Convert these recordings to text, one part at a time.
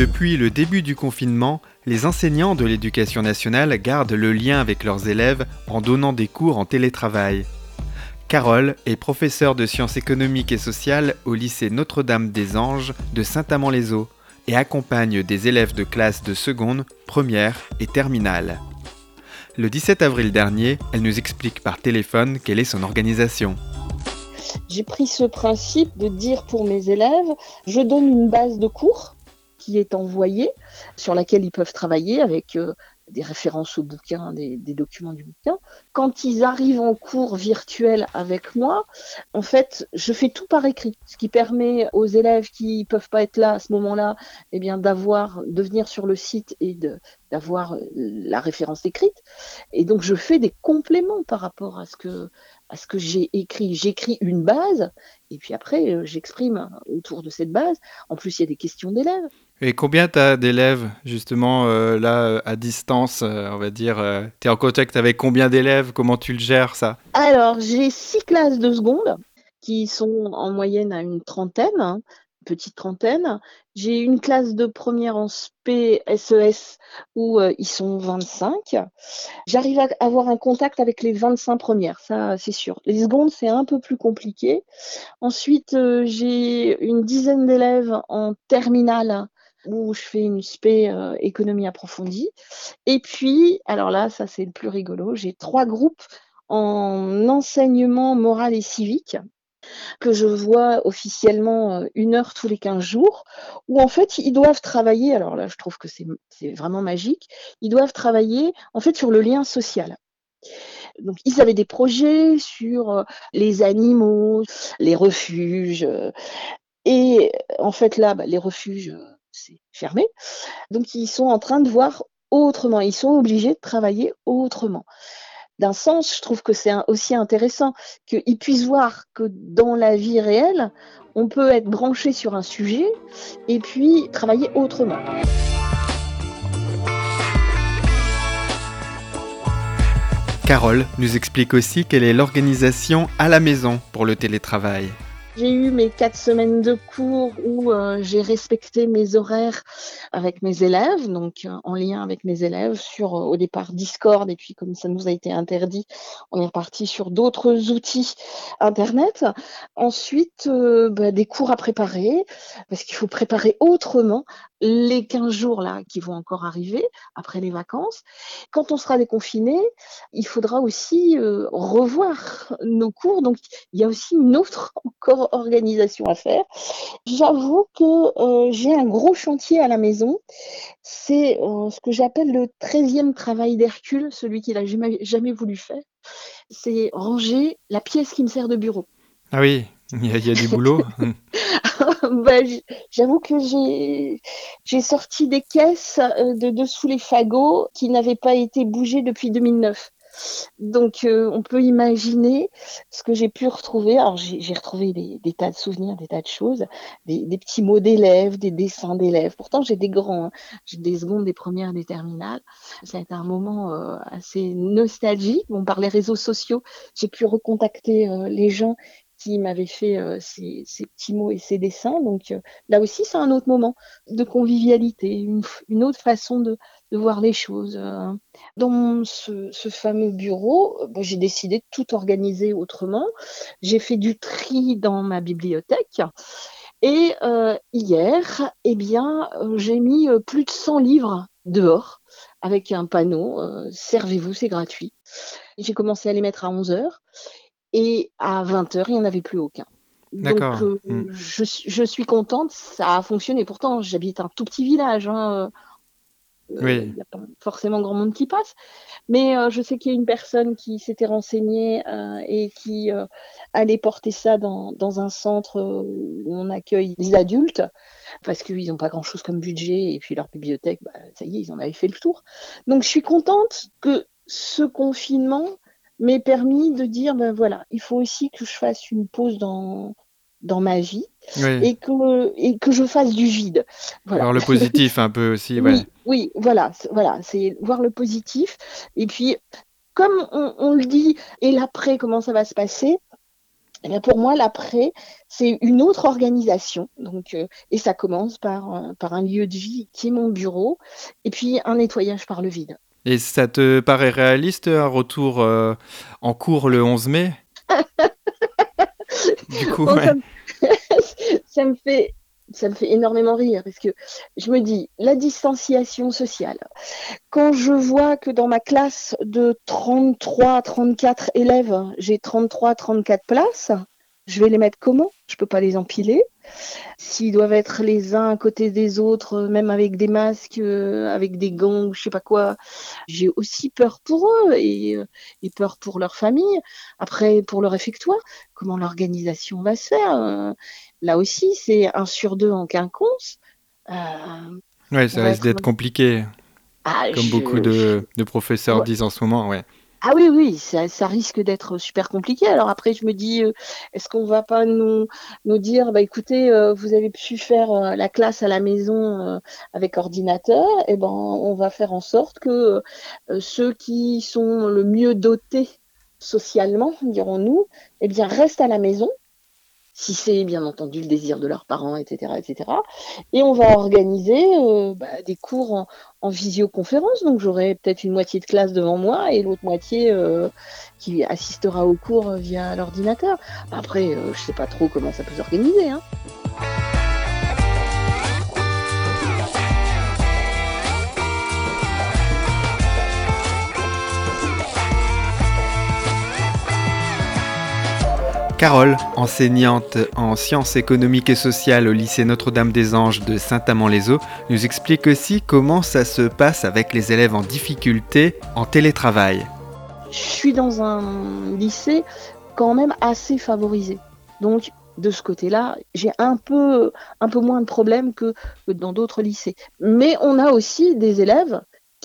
Depuis le début du confinement, les enseignants de l'éducation nationale gardent le lien avec leurs élèves en donnant des cours en télétravail. Carole est professeure de sciences économiques et sociales au lycée Notre-Dame-des-Anges de Saint-Amand-les-Eaux et accompagne des élèves de classe de seconde, première et terminale. Le 17 avril dernier, elle nous explique par téléphone quelle est son organisation. J'ai pris ce principe de dire pour mes élèves, je donne une base de cours qui est envoyée, sur laquelle ils peuvent travailler avec des références au bouquin, des documents du bouquin. Quand ils arrivent en cours virtuel avec moi, en fait, je fais tout par écrit, ce qui permet aux élèves qui ne peuvent pas être là à ce moment-là, eh bien, de venir sur le site et d'avoir la référence écrite. Et donc, je fais des compléments par rapport à ce que j'ai écrit. J'écris une base et puis après, j'exprime autour de cette base. En plus, il y a des questions d'élèves. Et combien tu as d'élèves justement là à distance, on va dire tu es en contact avec combien d'élèves? Comment tu le gères ça? Alors, j'ai 6 classes de seconde qui sont en moyenne à une trentaine, hein, petite trentaine. J'ai une classe de première en SP, SES où ils sont 25. J'arrive à avoir un contact avec les 25 premières, ça c'est sûr. Les secondes, c'est un peu plus compliqué. Ensuite, j'ai une dizaine d'élèves en terminale où je fais une spé économie approfondie. Et puis, alors là, ça c'est le plus rigolo, j'ai 3 groupes en enseignement moral et civique que je vois officiellement 1 heure tous les 15 jours, où en fait ils doivent travailler, alors là je trouve que c'est vraiment magique, ils doivent travailler en fait sur le lien social. Donc ils avaient des projets sur les animaux, les refuges, et en fait là, les refuges, c'est fermé. Donc ils sont en train de voir autrement, ils sont obligés de travailler autrement. D'un sens, je trouve que c'est aussi intéressant qu'ils puissent voir que dans la vie réelle, on peut être branché sur un sujet et puis travailler autrement. Carole nous explique aussi quelle est l'organisation à la maison pour le télétravail. J'ai eu mes 4 semaines de cours où j'ai respecté mes horaires avec mes élèves, donc en lien avec mes élèves sur, au départ Discord, et puis comme ça nous a été interdit, on est reparti sur d'autres outils internet. Ensuite, des cours à préparer, parce qu'il faut préparer autrement les 15 jours là qui vont encore arriver après les vacances. Quand on sera déconfinés, il faudra aussi, revoir nos cours, donc il y a aussi une autre encore organisation à faire. J'avoue que j'ai un gros chantier à la maison. C'est ce que j'appelle le 13e travail d'Hercule, celui qu'il a jamais voulu faire. C'est ranger la pièce qui me sert de bureau. Ah oui, il y a du boulot. J'avoue que j'ai sorti des caisses de dessous les fagots qui n'avaient pas été bougées depuis 2009. Donc, on peut imaginer ce que j'ai pu retrouver. Alors, j'ai retrouvé des tas de souvenirs, des tas de choses, des petits mots d'élèves, des dessins d'élèves. Pourtant, j'ai des grands, hein. J'ai des secondes, des premières, des terminales. Ça a été un moment assez nostalgique. Bon, par les réseaux sociaux, j'ai pu recontacter les gens qui m'avaient fait ces petits mots et ces dessins. Donc, là aussi, c'est un autre moment de convivialité, une autre façon de voir les choses. Dans ce fameux bureau, j'ai décidé de tout organiser autrement. J'ai fait du tri dans ma bibliothèque et hier, eh bien, j'ai mis plus de 100 livres dehors avec un panneau «Servez-vous, c'est gratuit». J'ai commencé à les mettre à 11h et à 20h, il n'y en avait plus aucun. Donc, D'accord. je suis contente, ça a fonctionné. Pourtant, j'habite un tout petit village, hein, Oui. il n'y a pas forcément grand monde qui passe. Mais je sais qu'il y a une personne qui s'était renseignée et qui allait porter ça dans un centre où on accueille des adultes, parce qu'ils n'ont pas grand-chose comme budget et puis leur bibliothèque, ça y est, ils en avaient fait le tour. Donc je suis contente que ce confinement m'ait permis de dire, voilà, il faut aussi que je fasse une pause dans ma vie Oui. et que je fasse du vide. Voilà. Voir le positif un peu aussi, ouais. Oui, voilà, c'est voir le positif. Et puis, comme on le dit, et l'après, comment ça va se passer? Eh bien, pour moi, l'après, c'est une autre organisation. Donc, et ça commence par un lieu de vie qui est mon bureau, et puis un nettoyage par le vide. Et ça te paraît réaliste, un retour en cours le 11 mai? Du coup, Bon, ouais. ça me fait, ça me fait énormément rire parce que je me dis, la distanciation sociale, quand je vois que dans ma classe de 33, 34 élèves, j'ai 33, 34 places, je vais les mettre comment? Je peux pas les empiler. S'ils doivent être les uns à côté des autres, même avec des masques, avec des gants ou je sais pas quoi, j'ai aussi peur pour eux et peur pour leur famille. Après, pour le réfectoire, comment l'organisation va se faire? Là aussi, c'est un sur deux en quinconce. Euh, Ouais, on ça va risque être. d'être compliqué, Ah, comme beaucoup de professeurs ouais. disent en ce moment, ouais. Ah oui, oui, ça risque d'être super compliqué. Alors après, je me dis, est-ce qu'on va pas nous dire, bah écoutez, vous avez pu faire la classe à la maison avec ordinateur, et ben on va faire en sorte que ceux qui sont le mieux dotés socialement, dirons-nous, eh bien restent à la maison si c'est bien entendu le désir de leurs parents, etc., etc. Et on va organiser des cours en visioconférence. Donc j'aurai peut-être une moitié de classe devant moi et l'autre moitié qui assistera au cours via l'ordinateur. Après, je ne sais pas trop comment ça peut s'organiser, hein. Carole, enseignante en sciences économiques et sociales au lycée Notre-Dame-des-Anges de Saint-Amand-les-Eaux, nous explique aussi comment ça se passe avec les élèves en difficulté en télétravail. Je suis dans un lycée quand même assez favorisé. Donc, de ce côté-là, j'ai un peu moins de problèmes que dans d'autres lycées. Mais on a aussi des élèves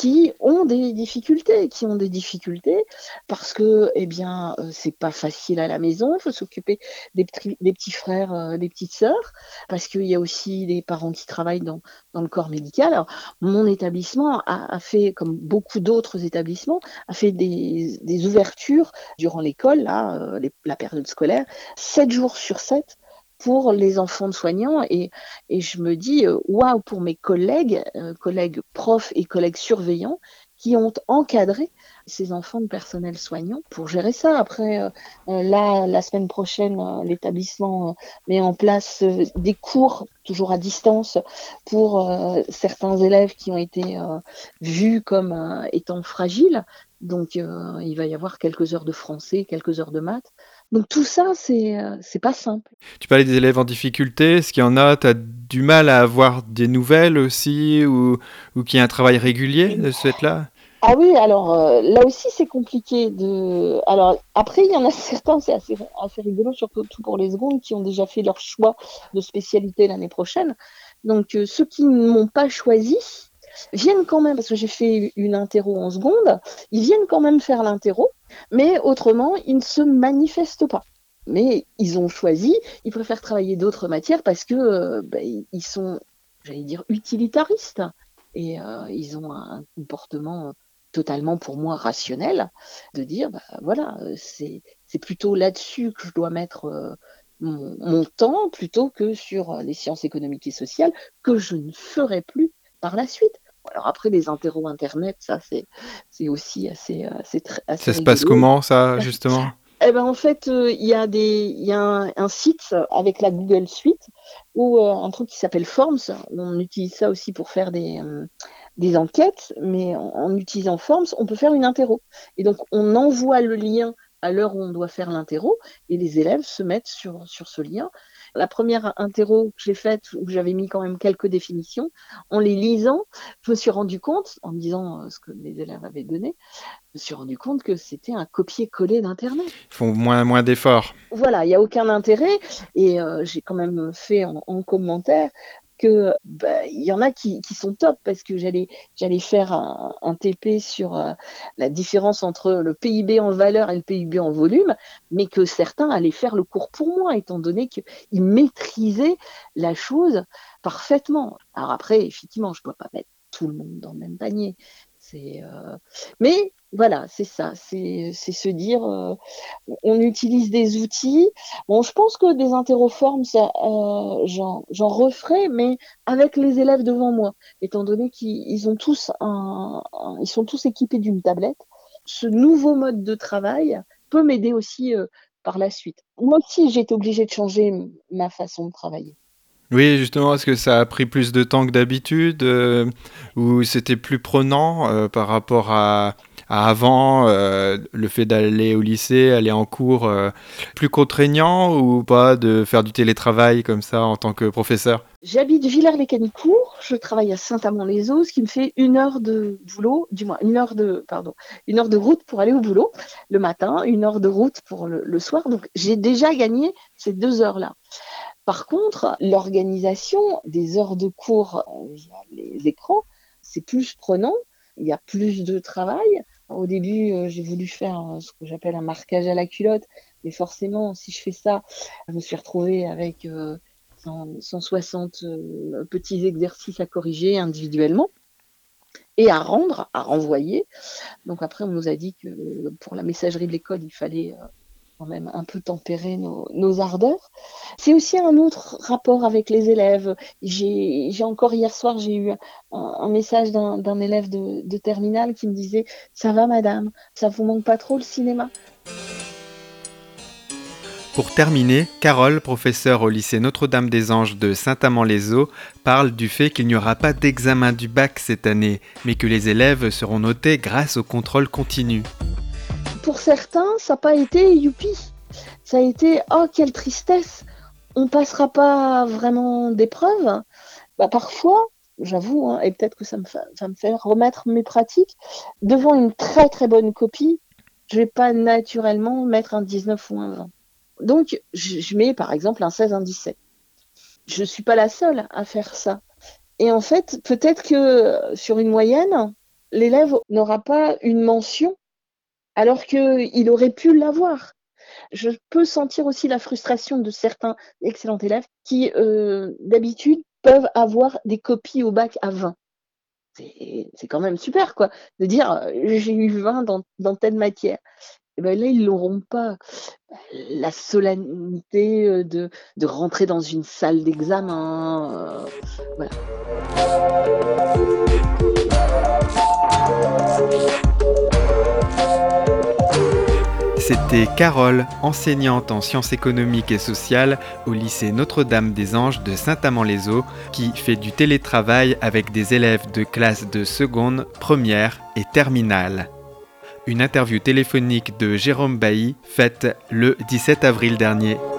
qui ont des difficultés parce que, eh bien, c'est pas facile à la maison. Il faut s'occuper des petits frères, des petites sœurs, parce qu'il y a aussi des parents qui travaillent dans le corps médical. Alors, mon établissement a fait, comme beaucoup d'autres établissements, a fait des ouvertures durant l'école, là, la période scolaire, 7 jours sur 7 pour les enfants de soignants. Et je me dis, waouh, pour mes collègues profs et collègues surveillants qui ont encadré ces enfants de personnel soignant pour gérer ça. Après, là, la semaine prochaine, l'établissement met en place des cours, toujours à distance, pour certains élèves qui ont été vus comme étant fragiles. Donc, il va y avoir quelques heures de français, quelques heures de maths. Donc, tout ça, c'est pas simple. Tu parlais des élèves en difficulté, est-ce qu'il y en a, tu as du mal à avoir des nouvelles aussi, ou qu'il y a un travail régulier de ce fait-là? Ah oui, alors là aussi c'est compliqué Alors après il y en a certains, c'est assez rigolo, surtout pour les secondes, qui ont déjà fait leur choix de spécialité l'année prochaine. Donc ceux qui ne m'ont pas choisi viennent quand même, parce que j'ai fait une interro en seconde, ils viennent quand même faire l'interro, mais autrement ils ne se manifestent pas. Mais ils ont choisi, ils préfèrent travailler d'autres matières parce que ils sont, j'allais dire, utilitaristes. Et ils ont un comportement totalement pour moi rationnel de dire bah voilà c'est plutôt là-dessus que je dois mettre mon temps plutôt que sur les sciences économiques et sociales que je ne ferai plus par la suite. Alors après les interros internet, ça c'est aussi assez Ça se passe rigolo. comment, ça, justement? Eh ben, en fait, il y a un site avec la Google Suite ou un truc qui s'appelle Forms. On utilise ça aussi pour faire des enquêtes, mais en utilisant Forms, on peut faire une interro. Et donc, on envoie le lien à l'heure où on doit faire l'interro et les élèves se mettent sur ce lien. La première interro que j'ai faite, où j'avais mis quand même quelques définitions, en les lisant, je me suis rendu compte, en lisant ce que les élèves avaient donné, je me suis rendu compte que c'était un copier-coller d'Internet. Ils font moins d'efforts. Voilà, il y a aucun intérêt et j'ai quand même fait en commentaire que, il y en a qui sont top parce que j'allais faire un TP sur, la différence entre le PIB en valeur et le PIB en volume, mais que certains allaient faire le cours pour moi étant donné qu'ils maîtrisaient la chose parfaitement. Alors après, effectivement, je ne dois pas mettre tout le monde dans le même panier. Mais voilà, c'est ça, c'est se dire, on utilise des outils. Bon, je pense que des interroformes, ça, j'en referai, mais avec les élèves devant moi, étant donné qu'ils ont tous ils sont tous équipés d'une tablette. Ce nouveau mode de travail peut m'aider aussi, par la suite. Moi aussi, j'ai été obligée de changer ma façon de travailler. Oui, justement, est-ce que ça a pris plus de temps que d'habitude, ou c'était plus prenant par rapport à avant, le fait d'aller au lycée, aller en cours, plus contraignant ou pas de faire du télétravail comme ça en tant que professeur? J'habite Villers-les-Canicourt, je travaille à Saint-Amand-les-Eaux, ce qui me fait 1 heure de boulot, du moins 1 heure de route pour aller au boulot le matin, 1 heure de route pour le soir. Donc j'ai déjà gagné ces 2 heures-là. Par contre, l'organisation des heures de cours via les écrans, c'est plus prenant, il y a plus de travail. Au début, j'ai voulu faire ce que j'appelle un marquage à la culotte, mais forcément, si je fais ça, je me suis retrouvée avec 160 petits exercices à corriger individuellement et à rendre, à renvoyer. Donc après, on nous a dit que pour la messagerie de l'école, il fallait quand même un peu tempérer nos ardeurs. C'est aussi un autre rapport avec les élèves. J'ai encore hier soir, j'ai eu un message d'un élève de terminale qui me disait: ça va madame, ça vous manque pas trop le cinéma? Pour terminer, Carole, professeure au lycée Notre-Dame-des-Anges de Saint-Amand-les-Eaux, parle du fait qu'il n'y aura pas d'examen du bac cette année, mais que les élèves seront notés grâce au contrôle continu. Pour certains, ça n'a pas été youpi. Ça a été: oh quelle tristesse, on passera pas vraiment d'épreuve. Bah, parfois, j'avoue, hein, et peut-être que ça me fait remettre mes pratiques, devant une très très bonne copie, je vais pas naturellement mettre un 19 ou un 20. Donc, je mets par exemple un 16, un 17. Je suis pas la seule à faire ça. Et en fait, peut-être que sur une moyenne, l'élève n'aura pas une mention alors qu'il aurait pu l'avoir. Je peux sentir aussi la frustration de certains excellents élèves qui, d'habitude, peuvent avoir des copies au bac à 20. C'est quand même super, quoi, de dire, j'ai eu 20 dans telle matière. Et ben là, ils l'auront pas. La solennité, de rentrer dans une salle d'examen, voilà. C'était Carole, enseignante en sciences économiques et sociales au lycée Notre-Dame-des-Anges de Saint-Amand-les-Eaux, qui fait du télétravail avec des élèves de classe de seconde, première et terminale. Une interview téléphonique de Jérôme Bailly faite le 17 avril dernier.